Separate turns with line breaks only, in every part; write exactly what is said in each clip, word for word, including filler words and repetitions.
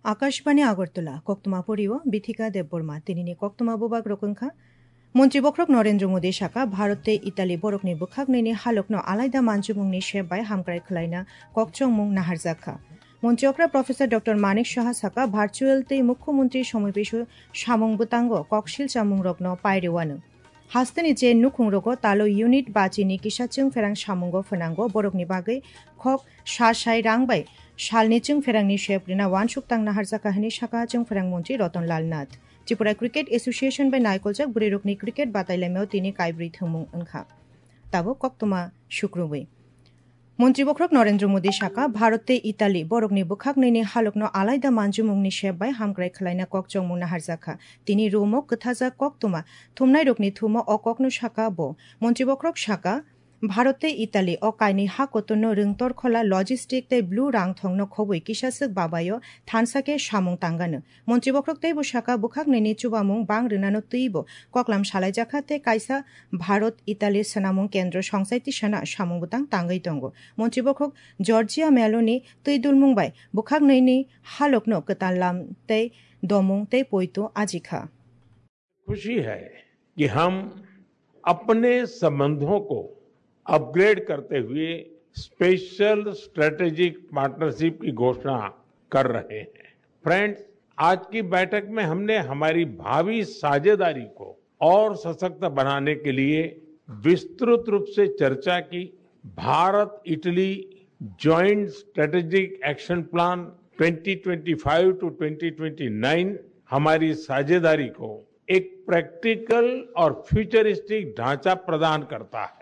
আকাশবাণী আগরতলা কক্তমা পরিও বিথিকা দেববর্মা তিনিনি কক্তমা বুবাক রকংখা মন্ত্রী বক্রক নরেন্দ্র মোদী শাখা ভারতে ইতালি বরকনি বুখাকনিনি হালকনো আলাইদা মানজুমুংনি সেবাই হামক্রাই খলাইনা ককচংমুং নাহারজাখা মন্ত্রীকরা প্রফেসর ডক্টর মানিক সাহা সাকা ভার্চুয়ালতে মুখ্যমন্ত্রী সমবেশু সামং বুতাঙ্গ ককশিল চামুং রগ্ন পাইরেওয়ানো হাস্তেনি যে নুখুংরগো তালো ইউনিট বাচিনি কিসাচুং ফেরাং সামুঙ্গ ফনাঙ্গ বরকনি বাগৈ খক সা সাই রাংবাই শালনি চুং ফেরাংনি শেপ্রিনা ওয়ান সুক্তাং নাহারজাকাহানি শাখা চুং ফেরাং মন্ত্রী রতনলাল নাথ ত্রিপুরা ক্রিকেট এসোসিয়েশন বাই নাইকলজাক বুড়িরুকনি ক্রিকেট বাতাইলামেও তিনি কাইব্রি থুমুং ওনখা তাবো কক্তমা শুক্রবৈ মন্ত্রী বক্রক নরেন্দ্র মোদী শাখা ভারতে ইতালি বরকনি বুখাকনিনি হালকনো আলাইদা মানজুমুংনি সেবাই হামক্রাই খলাইনা ককচংমুং নাহারজাখা তিনি রুমক কথাজা কক্তমা থুমনাই রকনি থুমো অককনো শাখা বো মন্ত্রী বক্রক শাখা ভারতে ইতালি অকাইনি হাকতনো রংতর খোলা লজিস্টিক তে ব্লু রাং থংনো খবই কিসাসক বাবায় থানসাকে সামুং তাঙ্গানো মন্ত্রী বক্রক তেইব শাখা বুখাকনিনি চুবামুং বাং রিনানো তুইব ককলাম সালাইজাখা তে কাইসা ভারত ইতালি সানামুং কেন্দ্র সংসাইতি সানা সামুং বুতাং তাঙ্গাই দঙ্গ মন্ত্রী বক্রক জর্জিয়া মেলোনি তুই দুলমুংবাই বুখাকনিনি হালকনো কতালাম তে দমুং তে পইতো আজিখা
खुशी है कि हम अपने संबंधों को अपग्रेड करते हुए स्पेशल स्ट्रेटेजिक पार्टनरशिप की घोषणा कर रहे हैं। फ्रेंड्स, आज की बैठक में हमने हमारी भावी साझेदारी को और सशक्त बनाने के लिए विस्तृत रूप से चर्चा की। Bharat Italy joint strategic action plan twenty twenty five to twenty twenty nine हमारी साझेदारी को एक प्रैक्टिकल और फ्यूचरिस्टिक ढांचा प्रदान करता है।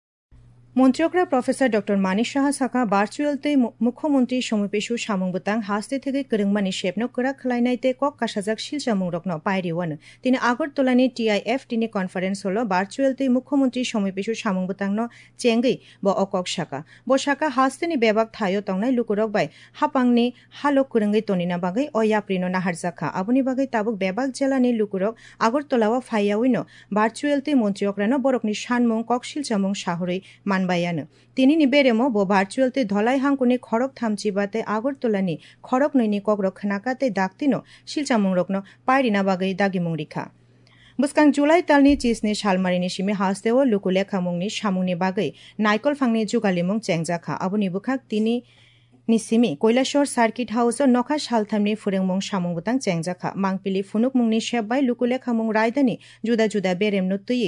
মন্ত্রীকরা প্রফেসর ডক্টর মানিক সাহা সাকা ভার্চুয়ালতে মুখ্যমন্ত্রী সমবেশু সামুং বুতাং হাস্তে থেকে করংমানি শেপনো করা খলাইনাইতে কক কাসাজাক শিলচামুং রকন পাইরিওয়ান তিনি আগরতলানি টিআইএফ টিনি কনফারেন্স হলো ভার্চুয়ালতে মুখ্যমন্ত্রী সমবেশু সামুং বুতাংন চেঙ্গই ব অকক শাখা ব শাখা হাস্তেনি বেবাক থায়ো তংনাই লুকুরক বাই হাপাংনি হালক কুরঙ্গই তনিনা বাগৈ অয়াপ্রিনো নাহারজাখা আবুনি বাগৈ তাবুক বেবাক জেলানি লুকুরক আগরতলাওয়া ফাইয়াউইনো ভার্চুয়ালতে মন্ত্রীকরানো বরকনি সানমুং কক শিলচামুং শাহরই বায়ানো তিনি নিবেরেমো বো ভার্চুয়ালতে ধলাই হাঙ্কুনি খড়ক থামচিবাতে আগরতলানি খড়ক নইনি ককরক খানাকাতে দাগতিনো শিলচামুং রকনো পাইরিনা বাগৈ দাগিমুং রিখা বুসকাং জুলাই তালনি চিসনি শালমারিনি সিমি হাসতেও লুকুলে খামুংনি সামুংনি বাগৈ নাইকল ফাংনি জুগালিমুং চেংজাখা আবুনি বুখাক তিনি নিসিমি কৈলাসর সার্কিট হাউসর নখা সালথামনি ফুরেংমুং সামুং বুতাং চেংজাখা মাংপিলি ফুনুকমুংনি সেবাই লুকুলে খামুং রায়দানি জুদা জুদা বেরেমনো তুই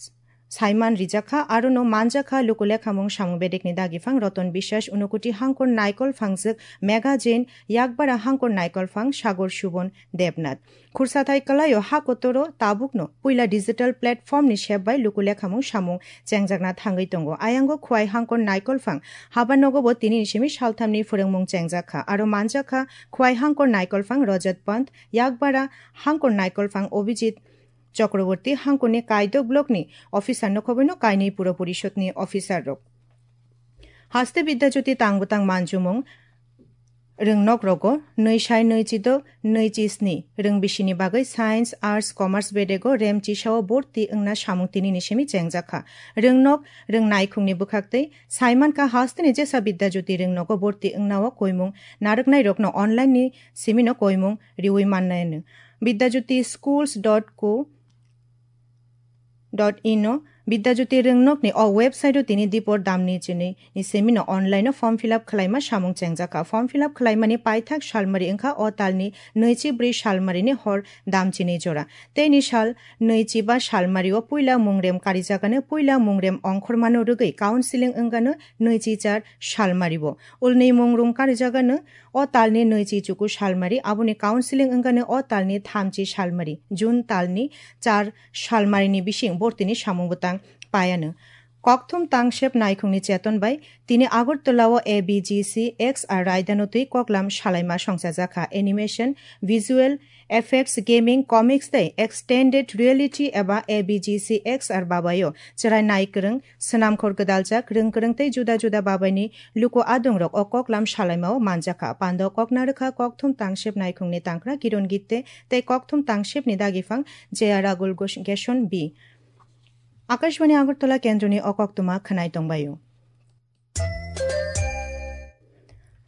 সাইমান রিজাখা আরনো মানজাখা লুকুলে খামুং সামু বেডেকনি দাগিফাং রতন বিশ্বাস উনকুটি হাঙ্কর নাইকল ফাংজক মেগা জেন ইয়াকবারা হাঙ্কর নাইকল ফাং সাগর সুবন দেবনাথ খুরসাথাই কলায়ো হাকতরো তাবুকনো পুইলা ডিজিটাল প্ল্যাটফর্ম নি সেবাই লুকুলে খামুং সামুং চেংজাকনা থাঙ্গই তঙ্গ আয়াঙ্গ খুয়াই হাঙ্কর নাইকল ফাং হাবানগব তিনি নিসিমি সালথামনি ফুরেংমুং চেংজাখা আরো মানজাখা খুয়াই হাঙ্কর নাইকল ফাং রজত পন্থ ইয়াকবারা হাঙ্কর নাইকল ফাং অভিজিৎ চক্রবর্তী হাঙ্কনি কায়দ ব্লকনি অফিসার নখবৈন কাইনি পুর পরিষদনি অফিসার রক হাস্তে বিদ্যাজ্যোতি তাংবুতাং মানজুমুং রংনক রগ নৈশাই নৈচিদ নৈচিসনি রংবিসিনি বাগৈ সায়েন্স আর্টস কমার্স বেডেগো রেম চিসাও বর্তি ওংনা সামুতিনি নিসেমি চেংজাখা রংনক রংনাইখুংনি বুখাকতৈ সাইমানকা হাস্তেনি যেসা বিদ্যাজ্যোতি রংনক বর্তি ওংনাও কইমুং নারকনাই রকনো অনলাইননি সিমিনো কইমুং রিউই মাননায়ন Vidyajyoti schools dot co dot ইনো বিদ্যাজ্যোতি রংনকনি অ ওয়েবসাইটও তিনি দীপর দামনি চিনি নি সেমিনো অনলাইনও ফর্ম ফিল আপ খালাইমা সামুং চেংজাখা ফর্ম ফিল আপ খালাইমানি পাইথাক শালমারি ওংখা অ তালনি নৈচি ব্রি শালমারিনি হর দাম চিনি জোড়া তেনি শাল নৈচি বা শালমারিও পুইলা মুংরেম কারিজাগানো পুইলা মুংরেম অংখরমানো রুগৈ কাউন্সিলিং ওংগানো নৈচি চার শালমারিব উলনি মুংরুম কারিজাগানো অ তালনি নৈচি চুকু শালমারি আবুনি কাউন্সিলিং ওংগানো অ তালনি থামচি শালমারি জুন তালনি চার শালমারিনি বিশিং বর্তিনি সামুং বুতাং পায়ানো ককথুম তাংশেপ নাইখুংনি চেতন বাই তিনি আগরতলাও এ বিজিসি এক্স আর রায়দানতুই ককলাম সালাইমা সংসাজাখা animation visual effects gaming comics দে এক্সটেন্ডেড রিয়েলিটি এবা এ বিজিসি এক্স আর বাবাयो চরাই নাইকরং সনামখর গদালজাক রংকরংতৈ জুদা জুদা বাবাইনি লুকো আদংরক অ ককলাম সালাইমাও মানজাখা পান্দ ককনারখা ককথুম তাংশেপ নাইখুংনি তাংক্রা কিরণ গীতে তে ককথুম তাংশেপ নি দাগিফাং জে আর আগুল গেশন বি আকাশবাণী আগরতলা কেন্দ্রনি অকক্তমা খনাই তংবায়ু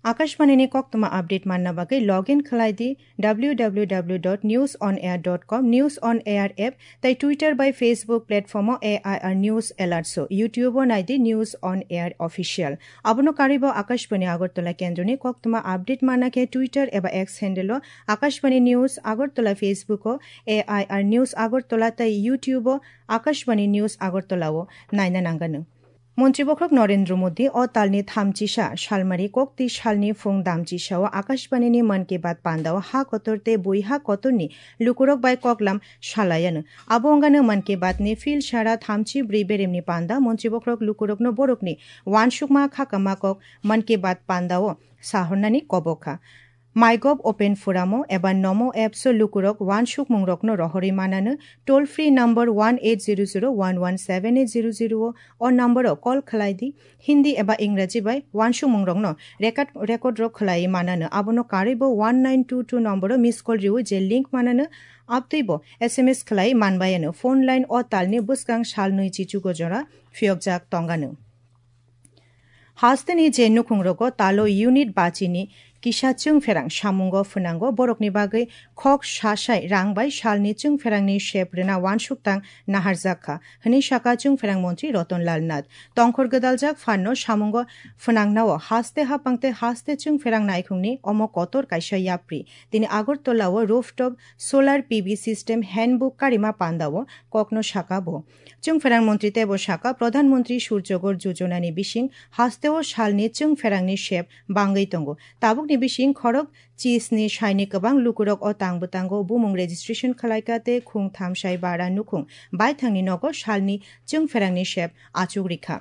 आकाशवाणी कक्तमा अपडेट मानना बागै लॉग इन खलाइदि W W W dot news on air dot com news on air app ताई ट्विटर बाय Facebook platform A I R news एलार्टसो यूट्यूब नाइदि न्यूज ऑन एयर ऑफिशियल अबनो कारिब आकाशवाणी आगरतला केंद्रनि कक्तमा अपडेट माननाके ट्विटर एबा X handle Akashvani news Agartala Facebook A I R news Agartala ताई यूट्यूब आकाशवाणी न्यूज आगरतलाओ नायना नांगानो मन्त्रीबख्रक नरेन्द्र मोदी अ तालनि थामचिसा सालमारि कक्ति सालनि फुं दामचिसाव आकाशवाणीनि मन की बात पान्दाव हा कतरते बयहा कतरनि लुकुरक बाय ककलाम सालायानो आबंगानो मन की बातनि फिल सारा थामचि ब्रै बेरेमनि पान्दा मन्त्रीबख्रक लुकुरकनो बरकनि वानसुकमा खाकामाकक मन की बात पान्दाव साहरनानि कबखा माइगव ओपेन फोरामो एबा नमो एप्स लुकुरक वानसुक मुंरकनो रहरि मानानो toll free number one eight zero zero one one seven eight zero zero और नम्बर कल खलाइदि हिंदी एबा इंग्राजी बाय वानसुक मुंरकनो रेकर्ड रेकर्ड रक खलाई मानानो आबनो कारिबो one nine two two number miss call रिउ जे लिंक मानानो आपतैबो एसएमएस खलाई मानबायानो फोन लाइन और तालनि बुसगां साल नै चिचुगो जरा फियकजाक तंगानो हास्तेनि जे नुखुंरगो तालो यूनिट बाचिनि किसा चुं फेरां सामुंगो फुनांगो बरकनि बागै खक सासाय रांबाय सालनि चुं फेरांनि शेप रेना वानसुकतां नाहारजाखा हनि शाखा चुं फेरां मन्त्री रतनलाल नाथ तंखर गदालजाक फाननो सामुंगो फुनांगनाव हास्ते हापांते हास्ते चुं फेरां नायखुंनि अमो कतर काइसा याप्रि तिनि आगरतलाव rooftop solar PV system handbook कारिमा पान्दाव ककनो शाखा बो चुं फेरां मन्त्री तेबो शाखा प्रधानमन्त्री सूर्यगर योजनानि बिसिं हास्तेव सालनि चुं फेरांनि शेप बांगै तंगो ताबुक नि बिसिं खरक चीजनि शाइनि गोबां लुकुरक अ तांबुतांगो बुमुं रेजिस्ट्रेशन खलायकाते खुं थामसाय बारा नुखुं बाय थांनि नगो सालनि चुं फेरांनि शेप आचुक रिखा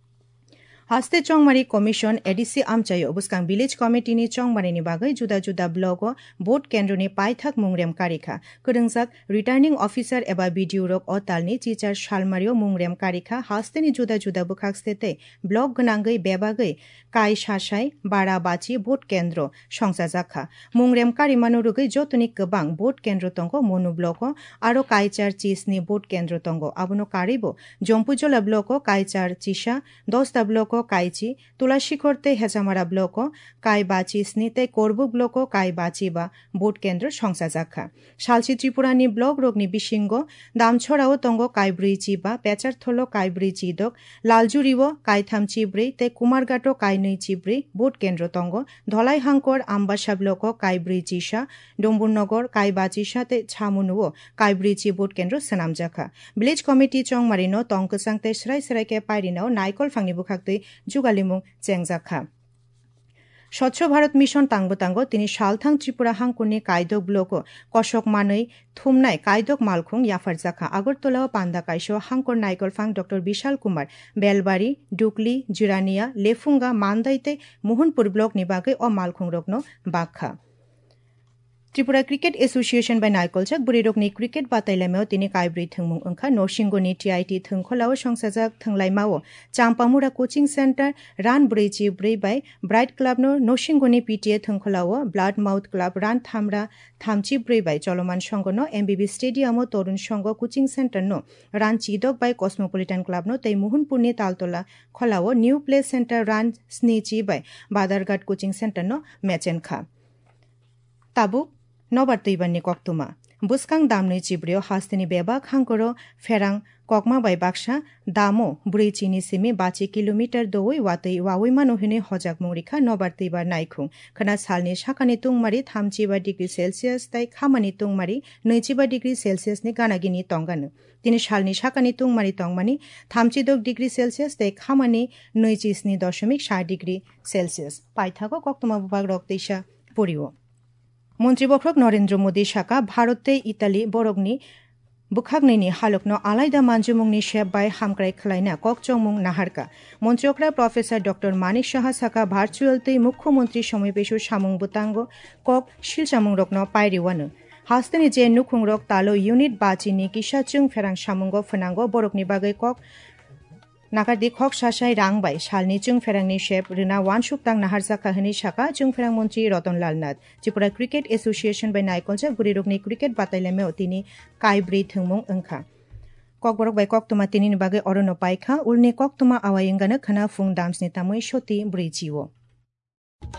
हास्ते चौंगमारी कमिशन एडीसी आमचायो बुसकां विलेज कमिटिनि चौंगमारीनि बागै जुदा जुदा ब्लग भोट केन्द्रनि पाइथाक मुंग्रेम कारिखा करंजाक रिटार्निंग ऑफिसर एबा बीडीओ रक अ तालनि टीचार सालमारियो मुंग्रेम कारिखा हास्तेनि जुदा जुदा बुखाक्सतेते ब्लग गनांगै बेबागै काय सासाय बारा बाची भोट केन्द्र संसाजाखा मुंग्रेम कारिमानो रुगै जतनि गोबां भोट केन्द्र तंगो मनु ब्लग आरो कायचार चीजनि भोट केन्द्र तंगो आबनो कारिबो जम्पुजला ब्लग कायचार चीसा दसटा ब्लग काइची तुलासीखोरते हेजामारा ब्लक काय बाची स्निते कोरबु ब्लक काय बाची बा भोट केन्द्र संसाजाखा सालसी त्रिपुरानि ब्लक रोगनि बिसिंग दामछराओ तंग कायब्रै चिबा पेचारथलो कायब्रै चिदक लालजुरिव कायथाम चिब्रै ते कुमारघाटो कायनै चिब्रै भोट केन्द्र तंग धलाई हांकर आम्बासा ब्लक कायब्रै चिसा डम्बुरनगर काय बाचिसा ते छामुनुओ कायब्रै ची भोट केन्द्र सनामजाखा विलेज कमिटी चंगमारिनो तंकसांते सराय सरायके पायरिनाव नायकल फांनि बुखाक्तै जुगालिमुं चेंगजाखा स्वच्छ भारत मिशन तांगबो तांगो तिनि सालथां त्रिपुरा हांकुनि कायदक ब्लक कशक मानै थुमनाय कायदक मालखुं याफारजाखा आगरतला पान्दा काइसो हांकर नायकलफां डॉक्टर विशाल कुमार बेलबारी डुकली जिरानिया लेफुंगा मानदाइते मोहनपुर ब्लक नि बागै अ मालखुं रकनो बाखा त्रिपुरा क्रिकेट एसोसिएशन बाय नायकलजाक बुरिरकनि क्रिकेट बादायलायनायाव तिनि कायब्रै थोंमुं ओंखा नरसिंगनि टीआईटी थोंखलाव संसाजाक थोंलायमाव चाम्पामुरा कोचिं सेंटर रान ब्रैजि ब्रै बाय ब्राइट क्लाबनो नरसिंगनि पीटीए थोंखलाव ब्लाड माउथ क्लाब रान थामरा थामचि ब्रै बाय चलमान संघनो एमबीबी स्टेडियामो तरुण संघ कोचिं सेंटरनो रान चिदक बाय कस्मोपलिटन क्लाबनो तै मोहनपुरनि तालतला खलाव न्यू प्ले सेंटर रान स्निचि बाय बादारघाट कोचिं सेंटरनो मेचेनखा ताबुक नबार तैबाननि कक्तुमा बुसकां दामनै चिब्रियो हास्तेनि बेबाक हांकरो फेरां ककमा बाय बाक्सा दामो ब्रै चिनि सिमि बाची किलोमीटर दोवै वातै वावैमा नहिने हजाक मुंरिखा नबार तैबार नायखुं खना सालनि साखानि तुंमारि थामजिबा डिग्री सेलसियास ताई खामानि तुंमारि नैजिबा डिग्री सेलसियासनि गानागिनि तंगानो तिनि सालनि साखानि तुंमारि तंमानि थामजिद डिग्री सेलसियास ताई खामानि नैजिस्नि दशमिक सात डिग्री सेलसियास पाइथाको कक्तमा बुबाग रक्तैसा परियो मन्त्रीबख्रक नरेन्द्र मोदी शाखा भारते इटाली बरगनि बुखागनैनि हालकनो आलायदा मानजुमुंनि शेप बाय हामक्राय खलायना ककचंमुं नाहारका मन्त्रियक्रा प्रोफेसर डॉक्टर मानिक साहा साका भार्चुअल तै मुख्यमंत्री समिपेशु सामुं बुतांगो कक शिलसामुं रकनो पायरिवानो हास्तेनि जे नुखुंरक तालो यूनिट बाचिनि किसा चुं फेरां सामुंगो फुनांगो बरकनि बागै कक नागारदि खक सासाय रांबाय सालनि चुं फेरांनि शेप रिना वानसुकतां नाहारजाखा हनि शाखा चुं फेरां मन्त्री रतनलाल नाथ त्रिपुरा क्रिकेट एसोसिएशन बाय नायकलजा बुरिरकनि क्रिकेट बादायलायनायाव तिनि कायब्रै थोंमुं ओंखा ककबरक बाय कक्तुमा तिनि बागै अरनो पाइखा उलनि कक्तुमा आवायंगानो खना फुं दामसनि तामै सती ब्रैजिओ